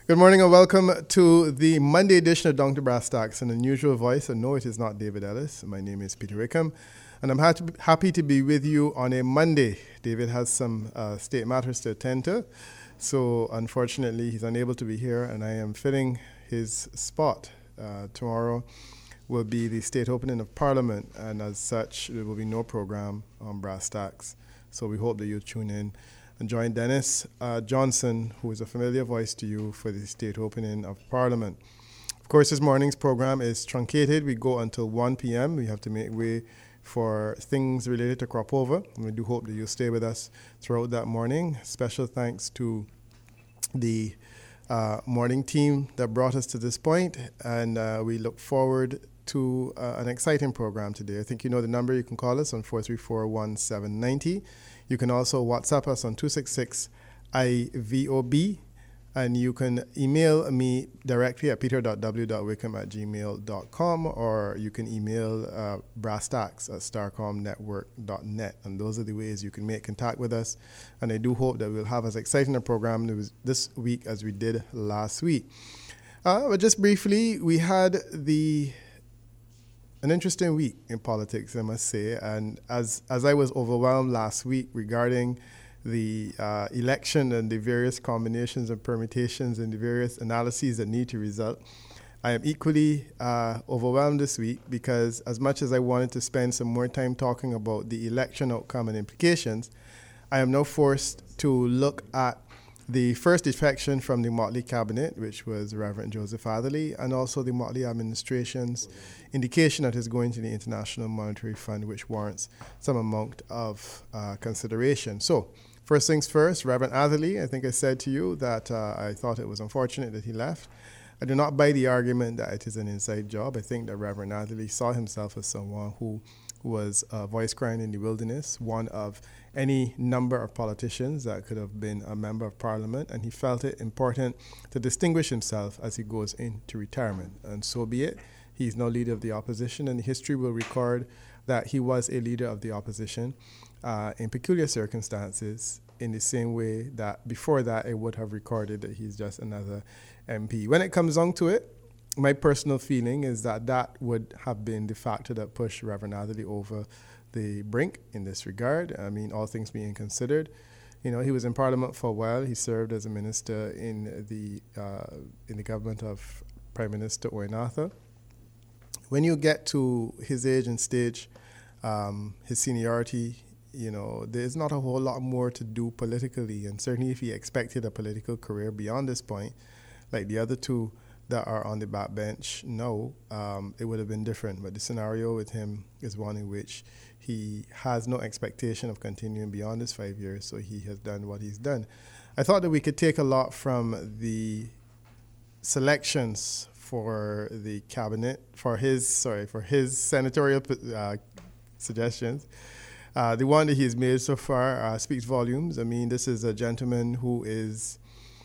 Good morning and welcome to the Monday edition of Dr. Brass Tacks. An unusual voice, and no, it is not David Ellis. My name is Peter Wickham, and I'm happy to be with you on a Monday. David has some state matters to attend to, so unfortunately he's unable to be here, and I am filling his spot. Tomorrow will be the state opening of Parliament, and as such, there will be no program on Brass Tacks. So we hope that you tune in and join Dennis Johnson, who is a familiar voice to you, for the state opening of Parliament. Of course, this morning's program is truncated. We go until 1 p.m. We have to make way for things related to crop over, and we do hope that you'll stay with us throughout that morning. Special thanks to the morning team that brought us to this point, and we look forward to an exciting program today. I think you know the number. You can call us on 434-1790. You can also WhatsApp us on 266-IVOB, and you can email me directly at peter.w.wickham@gmail.com, or you can email brasstacks@starcomnetwork.net, and those are the ways you can make contact with us. And I do hope that we'll have as exciting a program this week as we did last week. But just briefly, we had an interesting week in politics, I must say, and as I was overwhelmed last week regarding the election and the various combinations and permutations and the various analyses that need to result, I am equally overwhelmed this week, because as much as I wanted to spend some more time talking about the election outcome and implications, I am now forced to look at the first defection from the Motley cabinet, which was Reverend Joseph Atherley, and also the Motley administration's indication that is going to the International Monetary Fund, which warrants some amount of consideration. So, first things first, Reverend Atherley, I think I said to you that I thought it was unfortunate that he left. I do not buy the argument that it is an inside job. I think that Reverend Atherley saw himself as someone who was a voice crying in the wilderness, one of any number of politicians that could have been a member of Parliament, and he felt it important to distinguish himself as he goes into retirement. And so be it. He's now leader of the opposition, and history will record that he was a leader of the opposition in peculiar circumstances, in the same way that before that it would have recorded that he's just another MP. When it comes down to it, my personal feeling is that that would have been the factor that pushed Reverend Atherley over the brink in this regard. I mean, all things being considered, you know, he was in Parliament for a while. He served as a minister in the government of Prime Minister Owen Arthur. When you get to his age and stage, his seniority, you know, there's not a whole lot more to do politically, and certainly if he expected a political career beyond this point, like the other two that are on the backbench, no, it would have been different. But the scenario with him is one in which he has no expectation of continuing beyond his 5 years, so he has done what he's done. I thought that we could take a lot from the selections for the cabinet, for his senatorial suggestions. The one that he's made so far speaks volumes. I mean, this is a gentleman who is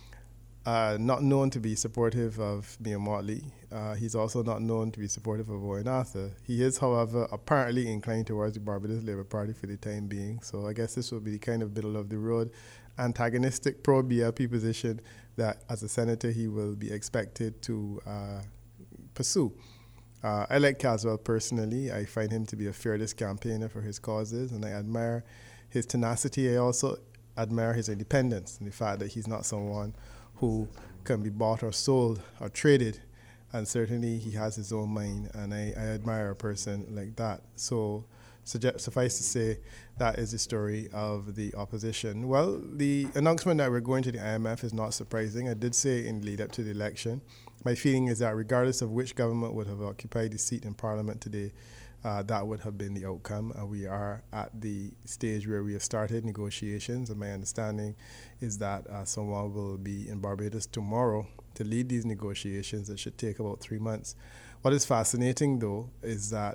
not known to be supportive of Mia Motley. He's also not known to be supportive of Owen Arthur. He is, however, apparently inclined towards the Barbados Labour Party for the time being. So I guess this will be the kind of middle of the road, antagonistic pro-BLP position that as a senator he will be expected to pursue. I like Caswell personally. I find him to be a fearless campaigner for his causes, and I admire his tenacity. I also admire his independence and the fact that he's not someone who can be bought or sold or traded, and certainly he has his own mind, and I admire a person like that. So suffice to say, that is the story of the opposition. Well, the announcement that we're going to the IMF is not surprising. I did say in the lead up to the election, my feeling is that regardless of which government would have occupied the seat in Parliament today, that would have been the outcome. We are at the stage where we have started negotiations, and my understanding is that someone will be in Barbados tomorrow to lead these negotiations. It should take about 3 months. What is fascinating, though, is that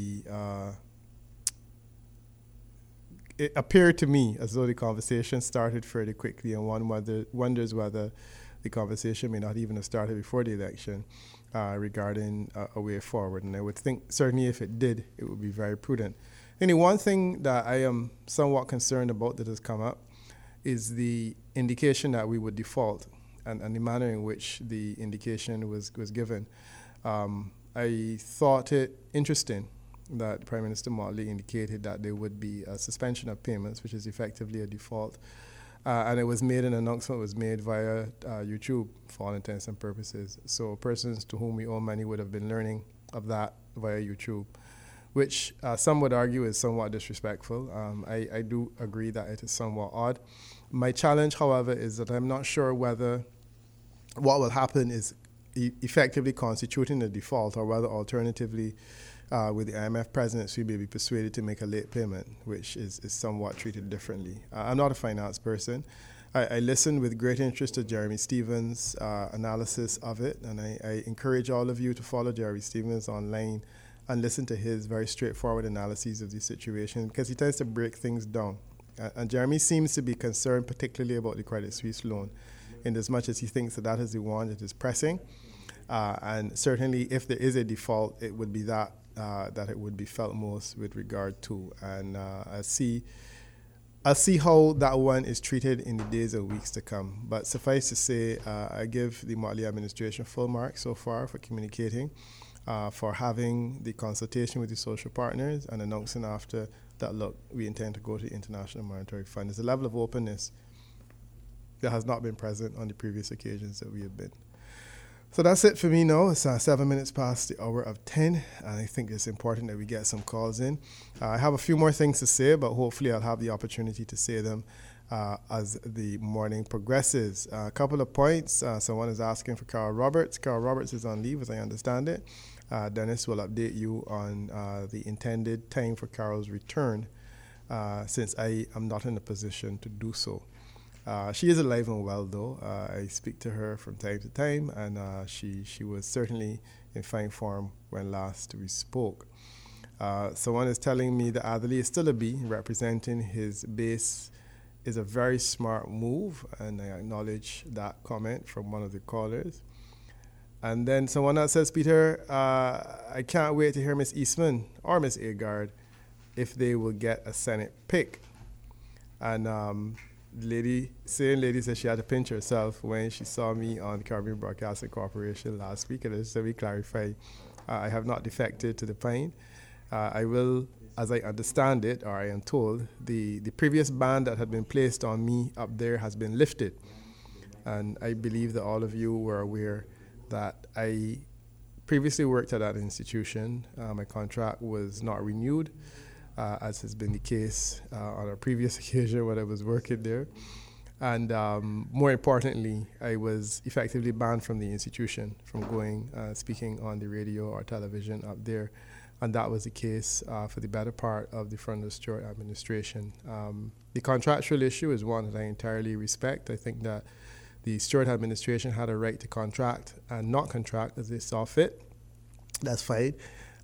it appeared to me as though the conversation started fairly quickly, and one wonders whether the conversation may not even have started before the election regarding a way forward. And I would think certainly if it did, it would be very prudent. Anyway, one thing that I am somewhat concerned about that has come up is the indication that we would default. and the manner in which the indication was given. I thought it interesting that Prime Minister Motley indicated that there would be a suspension of payments, which is effectively a default. And an announcement was made via YouTube for all intents and purposes. So persons to whom we owe money would have been learning of that via YouTube, which some would argue is somewhat disrespectful. I do agree that it is somewhat odd. My challenge, however, is that I'm not sure whether what will happen is effectively constituting a default, or whether alternatively with the IMF presidency we may be persuaded to make a late payment, which is somewhat treated differently. I'm not a finance person. I listened with great interest to Jeremy Stevens' analysis of it, and I encourage all of you to follow Jeremy Stevens online and listen to his very straightforward analyses of the situation, because he tends to break things down. And Jeremy seems to be concerned particularly about the Credit Suisse loan, in as much as he thinks that is the one that is pressing. And certainly if there is a default, it would be that it would be felt most with regard to. And I'll see how that one is treated in the days and weeks to come. But suffice to say, I give the Motley administration full marks so far for communicating, for having the consultation with the social partners and announcing after that, look, we intend to go to the International Monetary Fund. There's a level of openness that has not been present on the previous occasions that we have been. So that's it for me now. It's 7 minutes past the hour of 10, and I think it's important that we get some calls in. I have a few more things to say, but hopefully I'll have the opportunity to say them as the morning progresses. A couple of points. Someone is asking for Carol Roberts. Carol Roberts is on leave, as I understand it. Dennis will update you on the intended time for Carol's return, since I am not in a position to do so. She is alive and well, though. I speak to her from time to time, and she was certainly in fine form when last we spoke. Someone is telling me that Adderley is still a B, representing his base is a very smart move, and I acknowledge that comment from one of the callers. And then someone else says, Peter, I can't wait to hear Miss Eastman or Miss Agard if they will get a Senate pick. And lady said she had to pinch herself when she saw me on the Caribbean Broadcasting Corporation last week. And just to be clarified, I have not defected to the Pine. I will, as I understand it, or I am told, the previous ban that had been placed on me up there has been lifted. And I believe that all of you were aware that I previously worked at that institution. My contract was not renewed, as has been the case on a previous occasion when I was working there. And more importantly, I was effectively banned from the institution from going speaking on the radio or television up there. And that was the case for the better part of the Freundlis Stewart administration. The contractual issue is one that I entirely respect. I think that the Stewart administration had a right to contract and not contract as they saw fit. That's fine.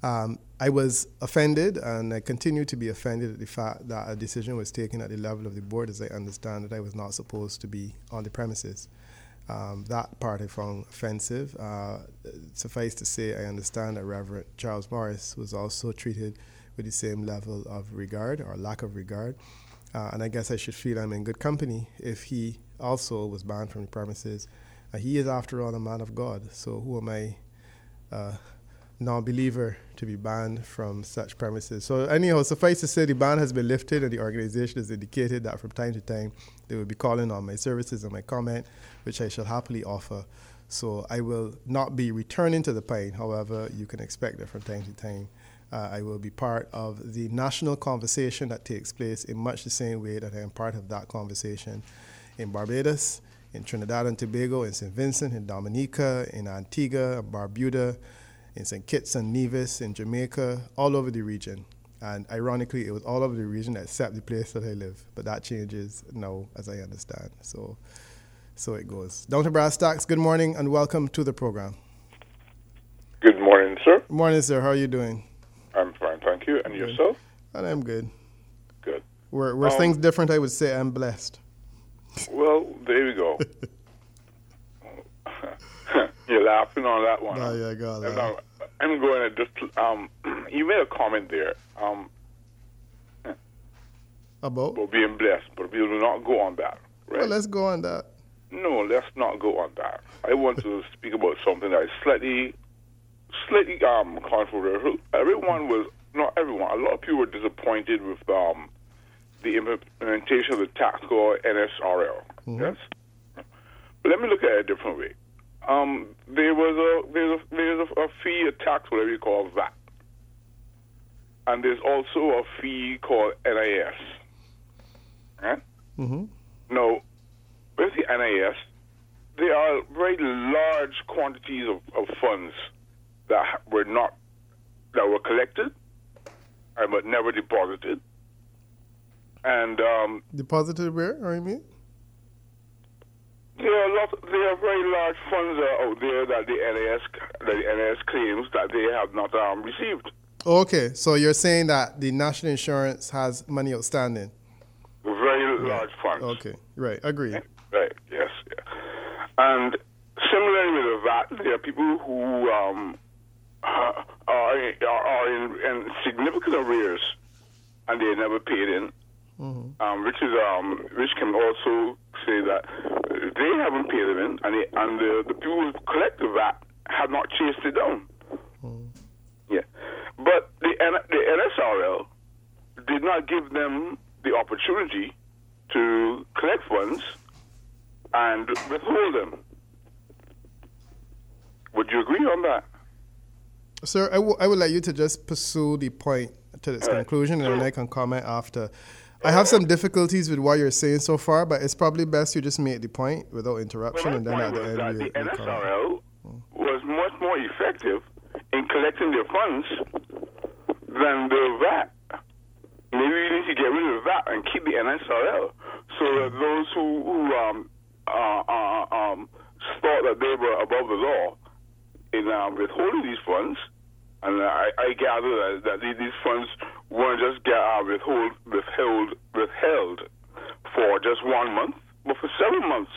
I was offended, and I continue to be offended at the fact that a decision was taken at the level of the board, as I understand that I was not supposed to be on the premises. That part I found offensive. Suffice to say, I understand that Reverend Charles Morris was also treated with the same level of regard or lack of regard. And I guess I should feel I'm in good company if he also was banned from the premises. He is, after all, a man of God. So who am I, non-believer, to be banned from such premises? So anyhow, suffice to say, the ban has been lifted, and the organization has indicated that from time to time they will be calling on my services and my comment, which I shall happily offer. So I will not be returning to the Pine. However, you can expect that from time to time I will be part of the national conversation that takes place in much the same way that I am part of that conversation in Barbados, in Trinidad and Tobago, in St. Vincent, in Dominica, in Antigua, Barbuda, in St. Kitts and Nevis, in Jamaica, all over the region. And ironically, it was all over the region except the place that I live. But that changes now, as I understand. So it goes. Down to brass tacks, good morning and welcome to the program. Good morning, sir. Good morning, sir. How are you doing? I'm fine, thank you. And good. Yourself? And I'm good. Good. Were things different, I would say I'm blessed. Well, there we go. You're laughing on that one. Oh, yeah, I got that. I'm going to just, you made a comment there about being blessed, but we will not go on that, right? Well, let's go on that. No, let's not go on that. I want to speak about something that is slightly controversial. Not everyone, a lot of people were disappointed with the implementation of the tax called NSRL. Mm-hmm. Yes? But let me look at it a different way. There's a fee, a tax, whatever you call VAT. And there's also a fee called NIS. Right? Mm-hmm. Now, with the NIS, there are very large quantities of funds that were collected but never deposited. And deposited where? Or you mean? There are very large funds out there that the NIS claims that they have not received. Okay, so you're saying that the national insurance has money outstanding? Very large funds. Okay, right, agreed. Right, yes. Yeah. And similarly with the VAT, there are people who are in significant arrears and they never paid in, mm-hmm. Which can also say that they haven't paid them in, and the people who collect the VAT have not chased it down. Mm-hmm. Yeah, but the NSRL did not give them the opportunity to collect funds and withhold them. Would you agree on that? Sir, I would like you to just pursue the point to its conclusion, and then I can comment after. I have some difficulties with what you're saying so far, but it's probably best you just make the point without interruption, and then at the end the NSRL was much more effective in collecting their funds than the VAT. Maybe we need to get rid of the VAT and keep the NSRL, so that those who thought that they were above the law in withholding these funds, and I gather that these funds weren't just withheld for just 1 month, but for 7 months,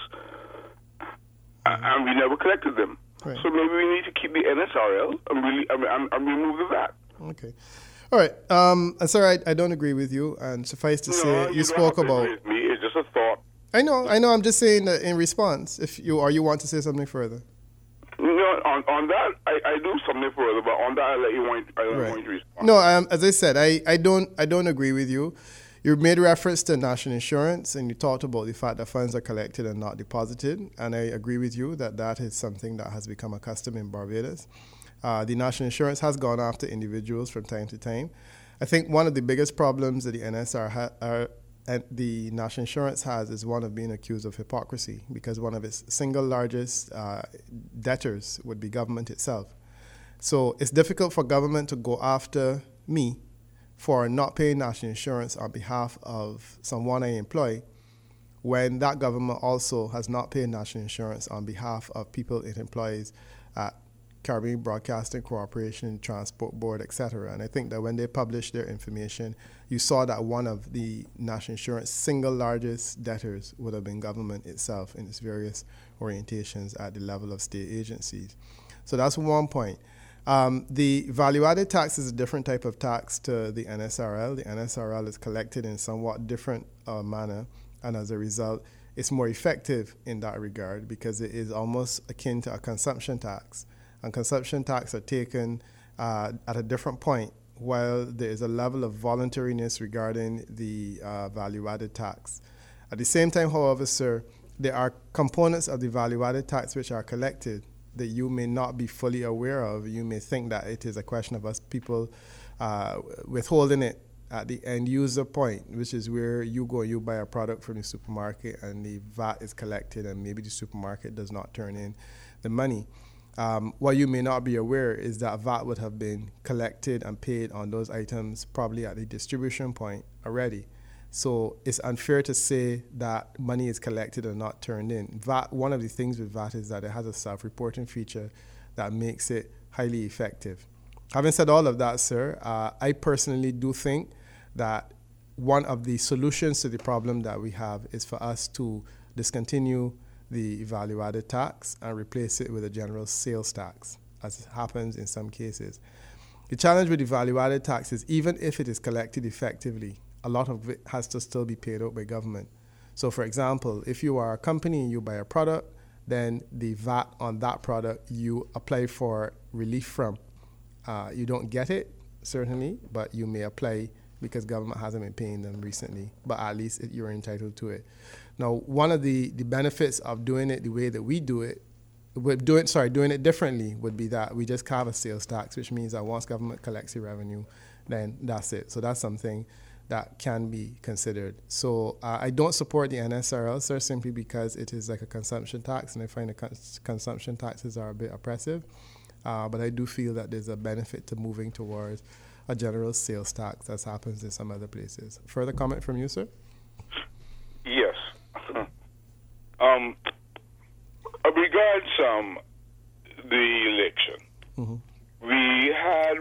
and we never collected them. Right. So maybe we need to keep the NSRL and remove the VAT. Okay. All right. Sir, I don't agree with you, and suffice to say, you spoke about... With me. It's just a thought. I know. I'm just saying that in response, if you want to say something further. No, on that, I do something further, but on that, I let you want to respond. No, as I said, I don't agree with you. You made reference to national insurance, and you talked about the fact that funds are collected and not deposited, and I agree with you that is something that has become a custom in Barbados. The national insurance has gone after individuals from time to time. I think one of the biggest problems that the NSR and the national insurance has is one of being accused of hypocrisy, because one of its single largest debtors would be government itself. So it's difficult for government to go after me for not paying national insurance on behalf of someone I employ, when that government also has not paid national insurance on behalf of people it employs at Caribbean Broadcasting Corporation, Transport Board, etc. And I think that when they published their information, you saw that one of the national insurance single largest debtors would have been government itself in its various orientations at the level of state agencies. So that's one point. The value-added tax is a different type of tax to the NSRL. The NSRL is collected in somewhat different manner, and as a result, it's more effective in that regard because it is almost akin to a consumption tax. And consumption tax are taken at a different point, while there is a level of voluntariness regarding the value-added tax. At the same time, however, sir, there are components of the value-added tax which are collected that you may not be fully aware of. You may think that it is a question of us people withholding it at the end user point, which is where you buy a product from the supermarket and the VAT is collected and maybe the supermarket does not turn in the money. What you may not be aware is that VAT would have been collected and paid on those items probably at the distribution point already. So it's unfair to say that money is collected and not turned in. VAT, one of the things with VAT is that it has a self-reporting feature that makes it highly effective. Having said all of that, sir, I personally do think that one of the solutions to the problem that we have is for us to discontinue the value-added tax and replace it with a general sales tax, as happens in some cases. The challenge with the value-added tax is even if it is collected effectively, a lot of it has to still be paid out by government. So, for example, if you are a company and you buy a product, then the VAT on that product you apply for relief from. You don't get it, certainly, but you may apply because government hasn't been paying them recently, but at least you're entitled to it. Now, one of the benefits of doing it the way that we do it, doing it differently would be that we just have a sales tax, which means that once government collects the revenue, then that's it. So that's something that can be considered. So I don't support the NSRL, sir, simply because it is like a consumption tax, and I find the consumption taxes are a bit oppressive. But I do feel that there's a benefit to moving towards a general sales tax, as happens in some other places. Further comment from you, sir? Yes. Regards the election, we had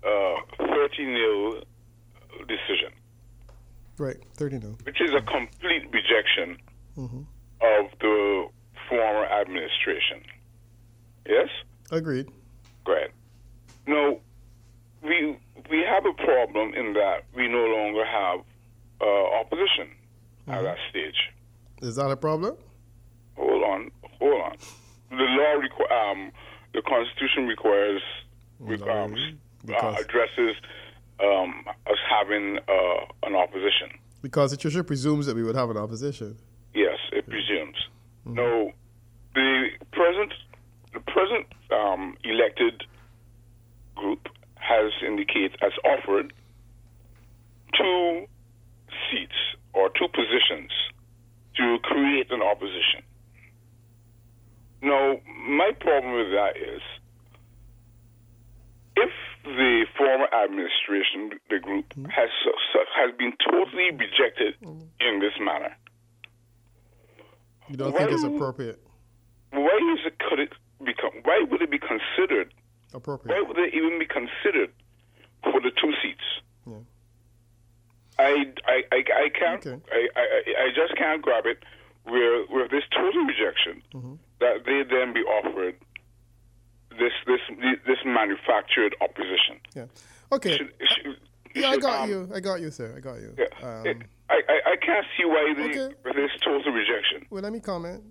30-0 decision. Right, 30-0. Which is a complete rejection of the former administration. Yes? Agreed. Great. No, we have a problem in that we no longer have opposition at that stage. Is that a problem? Hold on. The law, the Constitution requires, addresses us having an opposition. Because it usually presumes that we would have an opposition. Yes, it presumes. No, the present elected group has offered 2 seats or 2 positions to create an opposition. Now, my problem with that is, if the former administration, the group, has been totally rejected in this manner, you don't think it's appropriate? Why would it be considered appropriate? Why would it even be considered for the 2 seats? Yeah. I can't. Okay. I just can't grab it. Where this total rejection, that they then be offered this manufactured opposition. Yeah. Okay. I got you, sir. I got you. Yeah. I can't see why this total rejection. Well, let me comment.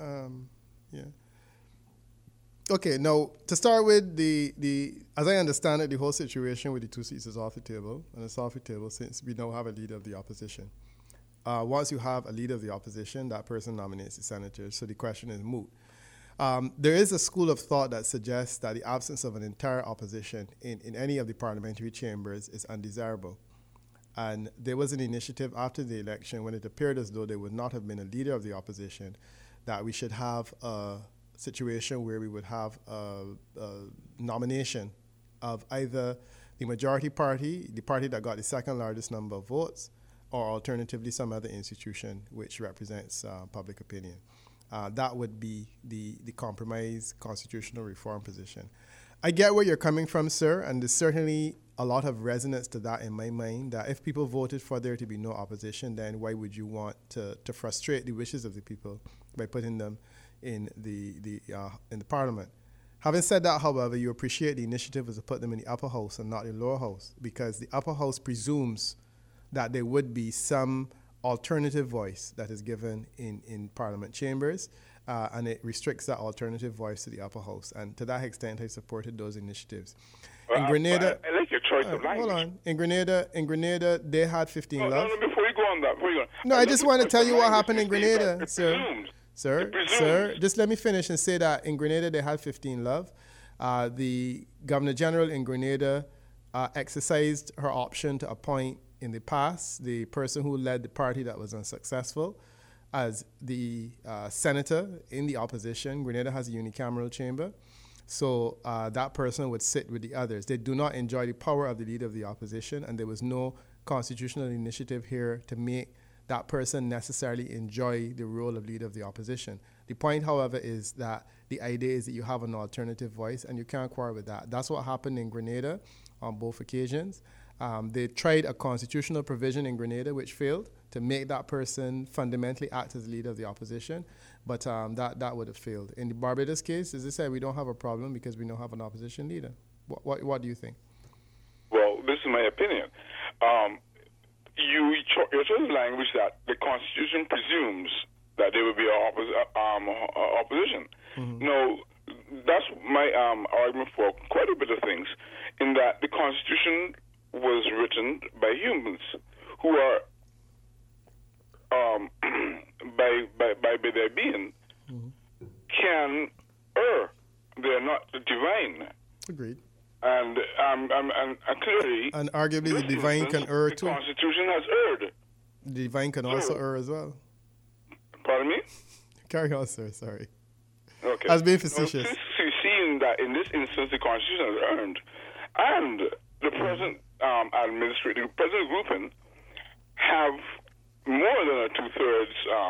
Okay. Now, to start with, the as I understand it, the whole situation with the 2 seats is off the table, and it's off the table since we now have a leader of the opposition. Once you have a leader of the opposition, that person nominates the senators, so the question is moot. There is a school of thought that suggests that the absence of an entire opposition in any of the parliamentary chambers is undesirable. And there was an initiative after the election when it appeared as though there would not have been a leader of the opposition, that we should have a situation where we would have a nomination of either the majority party, the party that got the second largest number of votes, or alternatively some other institution which represents public opinion. That would be the compromise constitutional reform position. I get where you're coming from, sir, and there's certainly a lot of resonance to that in my mind, that if people voted for there to be no opposition, then why would you want to frustrate the wishes of the people by putting them in the parliament? Having said that, however, you appreciate the initiative was to put them in the upper house and not the lower house, because the upper house presumes that there would be some alternative voice that is given in parliament chambers, and it restricts that alternative voice to the upper house. And to that extent, I supported those initiatives. In Grenada, I like your choice of language. Hold on. In Grenada, they had 15 love. No, before you go on that, No, I just want to tell you what happened in Grenada, sir. Just let me finish and say that in Grenada, they had 15 love. The Governor General in Grenada exercised her option to appoint in the past the person who led the party that was unsuccessful as the senator in the opposition. Grenada has a unicameral chamber, so that person would sit with the others. They do not enjoy the power of the leader of the opposition, and there was no constitutional initiative here to make that person necessarily enjoy the role of leader of the opposition. The point, however, is that the idea is that you have an alternative voice, and you can't quarrel with that. That's what happened in Grenada on both occasions. They tried a constitutional provision in Grenada which failed to make that person fundamentally act as leader of the opposition, but that would have failed. In the Barbados case, as I said, we don't have a problem because we don't have an opposition leader. What do you think? Well, this is my opinion. your choice of language that the Constitution presumes that there will be opposition. Mm-hmm. No, that's my argument for quite a bit of things, in that the Constitution was written by humans who are, by their being, mm-hmm. can err. They're not divine. Agreed. And clearly, and arguably, the divine can err too. The Constitution has erred. The divine can also err as well. Pardon me? Carry on, sir. Sorry. Okay. I was being facetious. Seeing that in this instance the Constitution has earned, and the present administrative, the present grouping have more than a two-thirds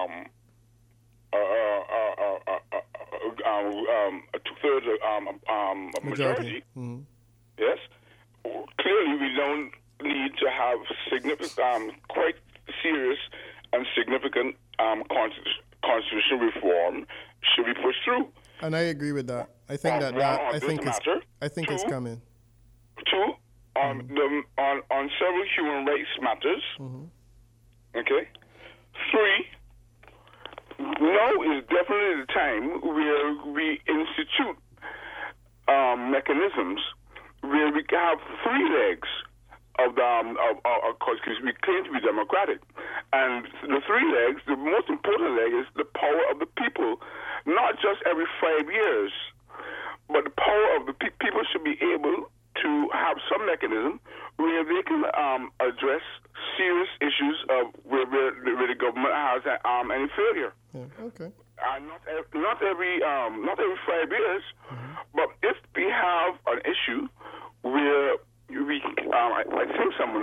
majority. Mm-hmm. Yes. Clearly, we don't need to have significant, quite serious and significant constitutional reform should be pushed through. And I agree with that. I think it's coming. Two, on several human rights matters. Mm-hmm. Okay. Three, now is definitely the time where we institute mechanisms where we have three legs of because we claim to be democratic. And the three legs, the most important leg is the power of the people, not just every 5 years, but the power of the people should be able to have some mechanism where they can address serious issues of where the government has any failure. Yeah, okay. Not every 5 years, mm-hmm. but if we have an issue where we, I think some of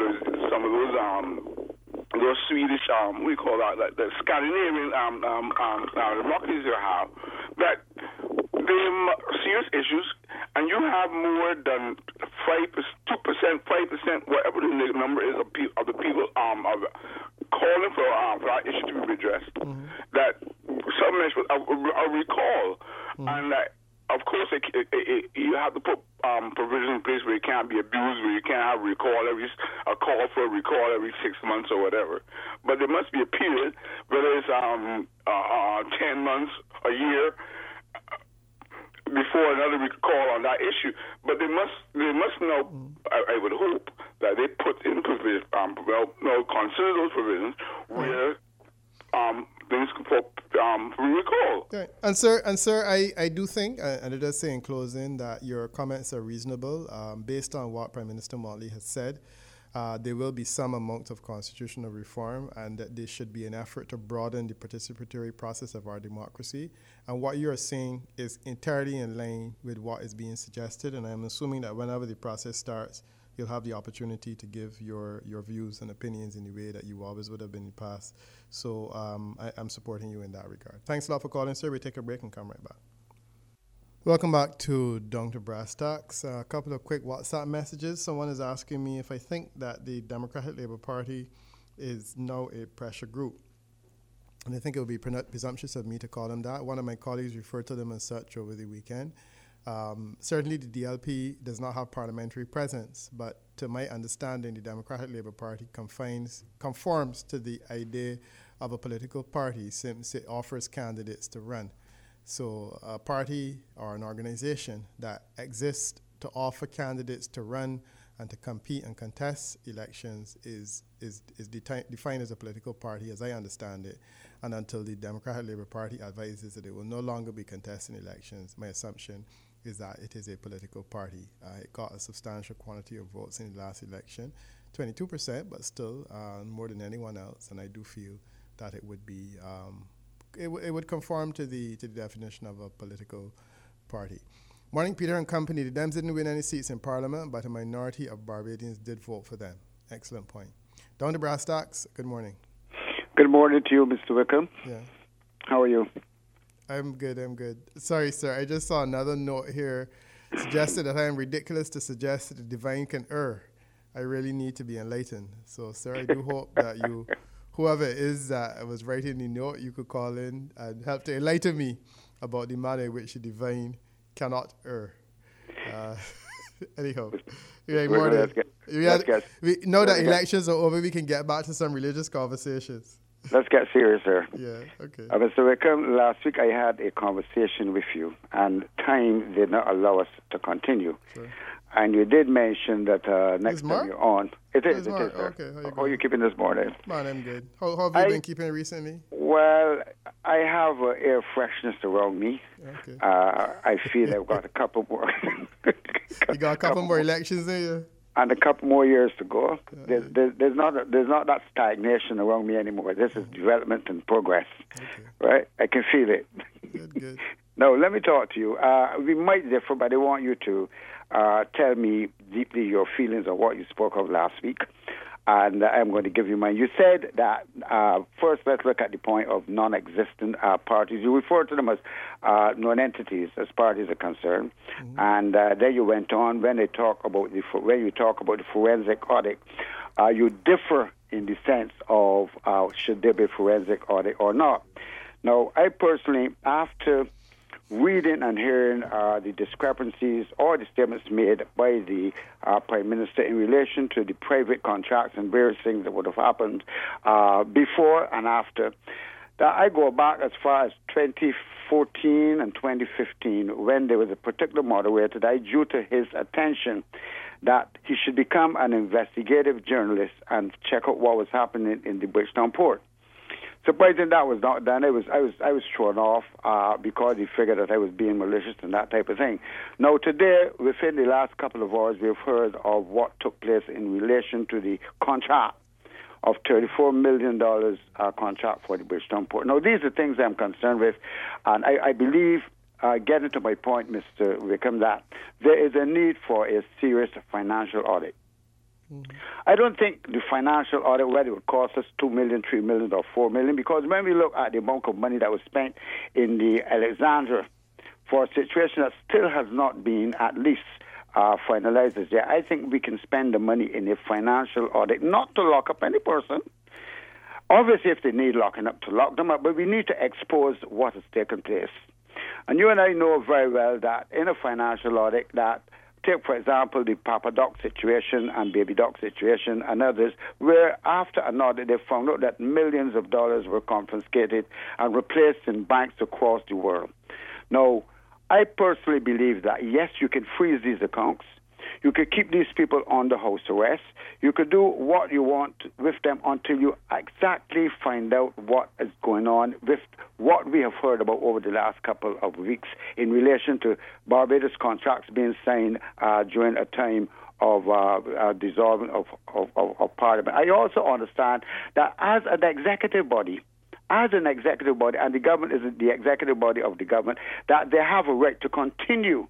those Swedish, we call that the Scandinavian democracies you have, that they're serious issues, and you have more than 2%, whatever the number is of the people calling for that issue to be addressed. Mm-hmm. That some mention a recall, mm-hmm. and that. Of course, you have to put provisions in place where it can't be abused, where you can't have a call for a recall every 6 months or whatever. But there must be a period, whether it's 10 months, a year, before another recall on that issue. But they must know. I would hope that they put in provision. Consider those provisions where things for recall. Okay. And sir, I do think, and it does say in closing that your comments are reasonable. Based on what Prime Minister Motley has said, there will be some amount of constitutional reform, and that there should be an effort to broaden the participatory process of our democracy. And what you are saying is entirely in line with what is being suggested, and I'm assuming that whenever the process starts, you'll have the opportunity to give your views and opinions in the way that you always would have been in the past. So I'm supporting you in that regard. Thanks a lot for calling, sir. We take a break and come right back. Welcome back to Down to Brass Tacks. A couple of quick WhatsApp messages. Someone is asking me if I think that the Democratic Labour Party is now a pressure group. And I think it would be presumptuous of me to call them that. One of my colleagues referred to them as such over the weekend. Certainly the DLP does not have parliamentary presence, but to my understanding, the Democratic Labour Party conforms to the idea of a political party since it offers candidates to run. So a party or an organization that exists to offer candidates to run and to compete and contest elections is defined as a political party, as I understand it. And until the Democratic Labour Party advises that it will no longer be contesting elections, my assumption is that it is a political party. It got a substantial quantity of votes in the last election, 22%, but still more than anyone else. And I do feel that it would be, it would conform to the definition of a political party. Morning, Peter and company. The Dems didn't win any seats in Parliament, but a minority of Barbadians did vote for them. Excellent point. Down to Brass Tacks, good morning. Good morning to you, Mr. Wickham. Yeah. How are you? I'm good. Sorry, sir. I just saw another note here suggested that I am ridiculous to suggest that the divine can err. I really need to be enlightened. So, sir, I do hope that you, whoever it is that was writing the note, you could call in and help to enlighten me about the manner in which the divine cannot err. Anyhow, now that elections are over, we can get back to some religious conversations. Let's get serious here. Yeah, okay. Mr. Wickham, last week I had a conversation with you, and time did not allow us to continue. Sure. And you did mention that next time you're on. It is, sir. Okay, how are you keeping this morning? Man, I'm good. How have you been keeping recently? Well, I have air freshness around me. Okay. I feel I've got a couple more. You got a couple more elections in you? And a couple more years to go. There's not that stagnation around me anymore. This is development and progress, right? I can feel it. Good. No, let me talk to you. We might differ, but I want you to tell me deeply your feelings on what you spoke of last week. And I'm going to give you mine. You said that, first, let's look at the point of non-existent parties. You refer to them as non-entities as parties are concerned. Mm-hmm. And then you went on, when you talk about the forensic audit, you differ in the sense of should there be a forensic audit or not. Now, I personally, after reading and hearing the discrepancies or the statements made by the Prime Minister in relation to the private contracts and various things that would have happened before and after, that I go back as far as 2014 and 2015 when there was a particular moderator that I drew to his attention that he should become an investigative journalist and check out what was happening in the Bridgetown port. Surprising that was not done. I was thrown off because he figured that I was being malicious and that type of thing. Now today, within the last couple of hours, we've heard of what took place in relation to the contract of $34 million contract for the Bridgetown port. Now these are things I'm concerned with, and I believe, getting to my point, Mr. Wickham, that there is a need for a serious financial audit. I don't think the financial audit, whether it would cost us $2 million, $3 million, or $4 million, because when we look at the amount of money that was spent in the Alexandra for a situation that still has not been at least finalized as yet, I think we can spend the money in a financial audit, not to lock up any person. Obviously, if they need locking up, to lock them up, but we need to expose what has taken place. And you and I know very well that in a financial audit that take, for example, the Papa Doc situation and Baby Doc situation and others, where after an audit they found out that millions of dollars were confiscated and replaced in banks across the world. Now, I personally believe that, yes, you can freeze these accounts. You could keep these people under house arrest. You could do what you want with them until you exactly find out what is going on with what we have heard about over the last couple of weeks in relation to Barbados contracts being signed during a time of dissolving of Parliament. I also understand that as an executive body, and the government is the executive body of the government, that they have a right to continue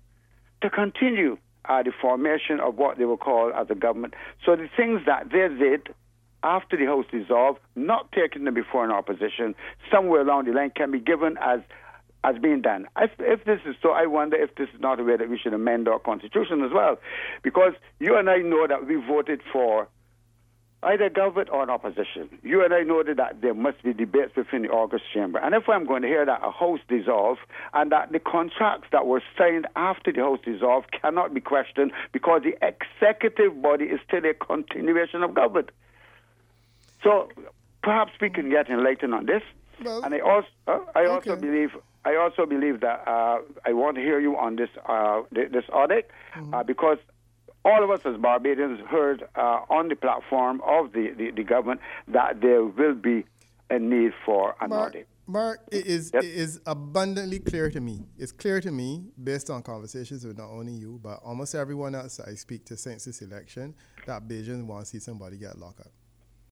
the formation of what they will call as a government. So the things that they did after the House dissolved, not taking them before an opposition, somewhere along the line can be given as being done. If this is so, I wonder if this is not a way that we should amend our Constitution as well. Because you and I know that we voted for either government or an opposition. You and I know that there must be debates within the August chamber. And if I'm going to hear that a House dissolved and that the contracts that were signed after the House dissolved cannot be questioned because the executive body is still a continuation of government. So perhaps we can get enlightened on this. Well, and I also believe that I want to hear you on this audit because all of us as Barbadians heard on the platform of the government that there will be a need for an audit. Mark, it is abundantly clear to me. It's clear to me, based on conversations with not only you, but almost everyone else I speak to since this election, that Beijing wants to see somebody get locked up.